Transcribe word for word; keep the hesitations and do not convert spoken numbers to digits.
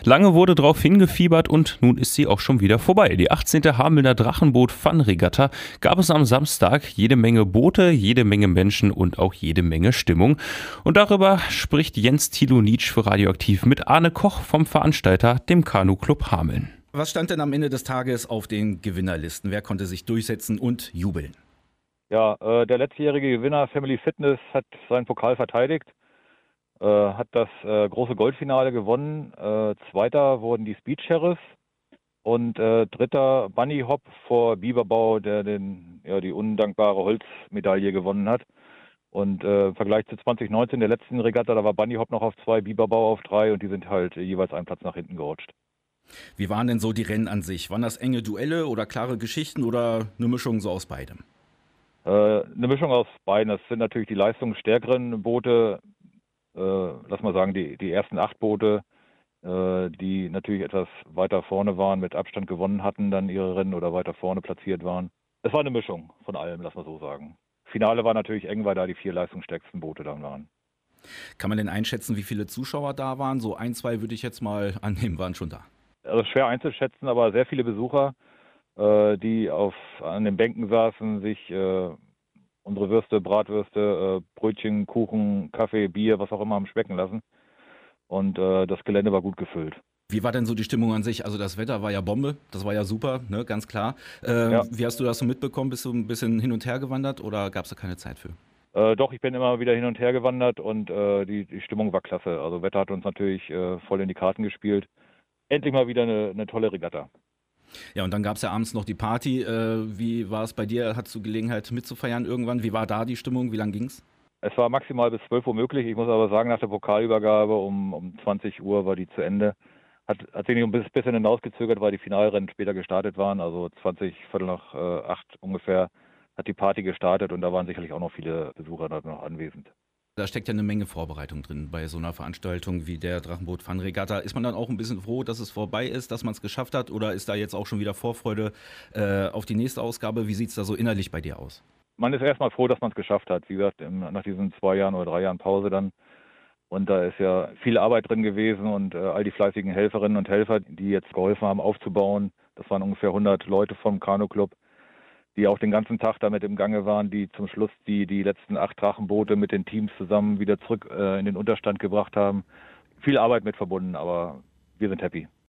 Lange wurde darauf hingefiebert und nun ist sie auch schon wieder vorbei. Die achtzehnte Hamelner Drachenboot-Fun-Regatta gab es am Samstag. Jede Menge Boote, jede Menge Menschen und auch jede Menge Stimmung. Und darüber spricht Jens Thilo Nitsch für Radioaktiv mit Arne Koch vom Veranstalter, dem Kanu-Club Hameln. Was stand denn am Ende des Tages auf den Gewinnerlisten? Wer konnte sich durchsetzen und jubeln? Ja, äh, der letztjährige Gewinner Family Fitness hat seinen Pokal verteidigt, äh, hat das äh, große Goldfinale gewonnen. Äh, Zweiter wurden die Speed Sheriffs und äh, dritter Bunny Hop vor Biberbau, der den, ja, die undankbare Holzmedaille gewonnen hat. Und äh, im Vergleich zu zwanzig neunzehn, der letzten Regatta, da war Bunny Hop noch auf zwei, Biberbau auf drei und die sind halt jeweils einen Platz nach hinten gerutscht. Wie waren denn so die Rennen an sich? Waren das enge Duelle oder klare Geschichten oder eine Mischung so aus beidem? Äh, eine Mischung aus beiden. Das sind natürlich die leistungsstärkeren Boote, äh, lass mal sagen, die, die ersten acht Boote, äh, die natürlich etwas weiter vorne waren, mit Abstand gewonnen hatten, dann ihre Rennen oder weiter vorne platziert waren. Es war eine Mischung von allem, lass mal so sagen. Finale war natürlich eng, weil da die vier leistungsstärksten Boote dann waren. Kann man denn einschätzen, wie viele Zuschauer da waren? So ein, zwei würde ich jetzt mal annehmen, waren schon da. Also schwer einzuschätzen, aber sehr viele Besucher, äh, die auf, an den Bänken saßen, sich äh, unsere Würste, Bratwürste, äh, Brötchen, Kuchen, Kaffee, Bier, was auch immer haben schmecken lassen. Und äh, das Gelände war gut gefüllt. Wie war denn so die Stimmung an sich? Also das Wetter war ja Bombe, das war ja super, ne, ganz klar. Äh, ja. Wie hast du das so mitbekommen? Bist du ein bisschen hin und her gewandert oder gab es da keine Zeit für? Äh, doch, ich bin immer wieder hin und her gewandert und äh, die, die Stimmung war klasse. Also Wetter hat uns natürlich äh, voll in die Karten gespielt. Endlich mal wieder eine, eine tolle Regatta. Ja, und dann gab es ja abends noch die Party. Äh, wie war es bei dir? Hattest du Gelegenheit mitzufeiern irgendwann? Wie war da die Stimmung? Wie lang ging's? Es war maximal bis zwölf Uhr möglich. Ich muss aber sagen, nach der Pokalübergabe um, um zwanzig Uhr war die zu Ende. Hat, hat sich ein bisschen hinausgezögert, weil die Finalrennen später gestartet waren. Also zwanzig, Viertel nach äh, acht ungefähr hat die Party gestartet und da waren sicherlich auch noch viele Besucher noch anwesend. Da steckt ja eine Menge Vorbereitung drin bei so einer Veranstaltung wie der Drachenboot-Fun-Regatta. Ist man dann auch ein bisschen froh, dass es vorbei ist, dass man es geschafft hat? Oder ist da jetzt auch schon wieder Vorfreude äh, auf die nächste Ausgabe? Wie sieht es da so innerlich bei dir aus? Man ist erstmal froh, dass man es geschafft hat. Wie gesagt, nach diesen zwei Jahren oder drei Jahren Pause dann. Und da ist ja viel Arbeit drin gewesen und äh, all die fleißigen Helferinnen und Helfer, die jetzt geholfen haben aufzubauen. Das waren ungefähr hundert Leute vom Kanu-Club, die auch den ganzen Tag damit im Gange waren, die zum Schluss die, die letzten acht Drachenboote mit den Teams zusammen wieder zurück äh, in den Unterstand gebracht haben. Viel Arbeit mit verbunden, aber wir sind happy.